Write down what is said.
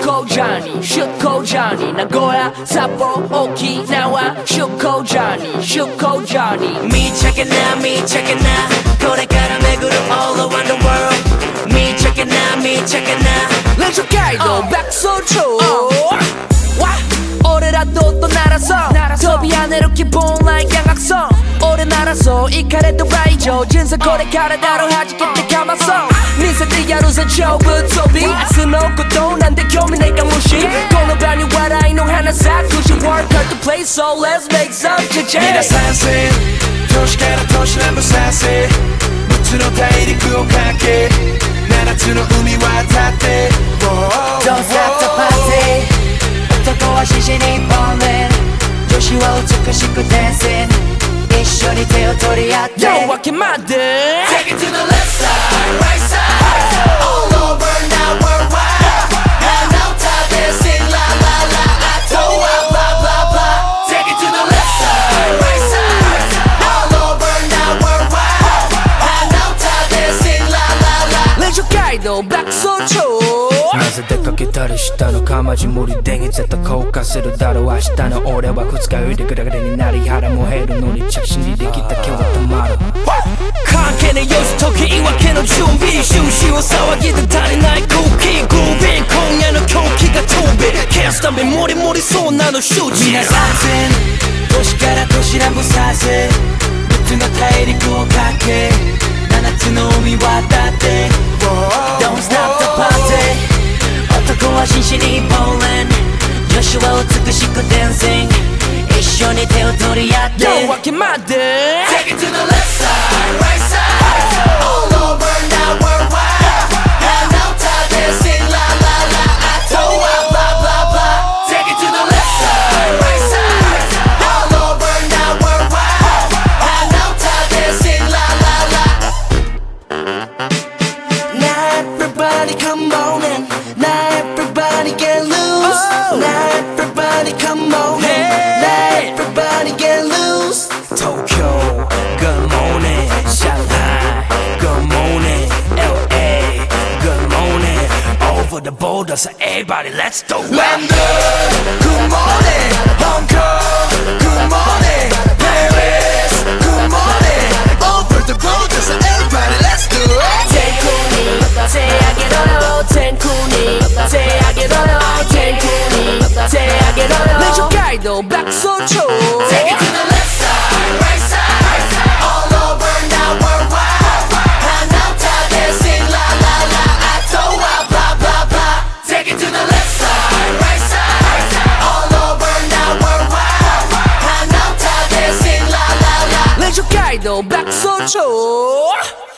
슈코자니 슈코자니 나고야 삿포로 오키나와 슈코자니 슈코자니 미쳤겠나 미쳤겠나 고래가라 내 그룹 all around the world 미쳤겠나 미쳤겠나 렌초카이도 백소초 오래라도 또 날아서 더 비안해로 기본 like 양악성 오래 날아서 이 카레도 라이죠 진짜 고래카레 다로 하지겠대 감았어 민사들 야루선 초부터 비 스놓고 또 난데 교미 내가 무시 공업하니 what I know 하나 사쿠시 work hard to play so let's make some change 皆さんせ都市から都市南部させ6つの大陸を駆け7つの海渡って Don't stop the party 男は獅子にballin 女子は美しく dancing 一緒に手を取り合って Yo, I can my day Take it to the left side, right side All over now worldwide Now no time dancing la la la I do blah blah blah Take it to the left side, right side All over now worldwide Now no time dancing la la la 렌초카이도 백소초 なぜ出かけたりしたのかマジ無理電気絶対交換するだろう明日の俺は二日酔いでグラグラになり腹も減るのに着信にできた今日はたまる関係ねえよし時言い訳の準備終始を騒ぎで足りない空気グービー今夜の狂気が飛び消すためモリモリそうなの周知皆さん都市から都市南部させ6つの大陸を駆け7つの海渡って Don't stop the party 男は真摯に ballin 女子は美しく dancing 一緒に手を取り合って Yo, I can my day Take it to the left side, right side All over now worldwide Now no time dancing la la la I do blah blah blah Take it to the left side, right side All over now worldwide Now no time dancing la la la Now everybody come on in Now everybody get loose Now everybody come on in Now everybody get loose Tokyo good morning Shanghai good morning LA good morning over the border so everybody let's do it London, good morning Hong Kong, good morning Paris, good morning Over the border so everybody let's do it 텐쿠니 대하게로요 텐쿠니 대하게로요 텐쿠니 대하게로요 렌초카이도 백소초 Take it to the left side, right side All over now worldwide Now no time dancing la la la I do blah blah blah Take it to the left side, right side All over now worldwide Now no time dancing la la la 렌초카이도 백소초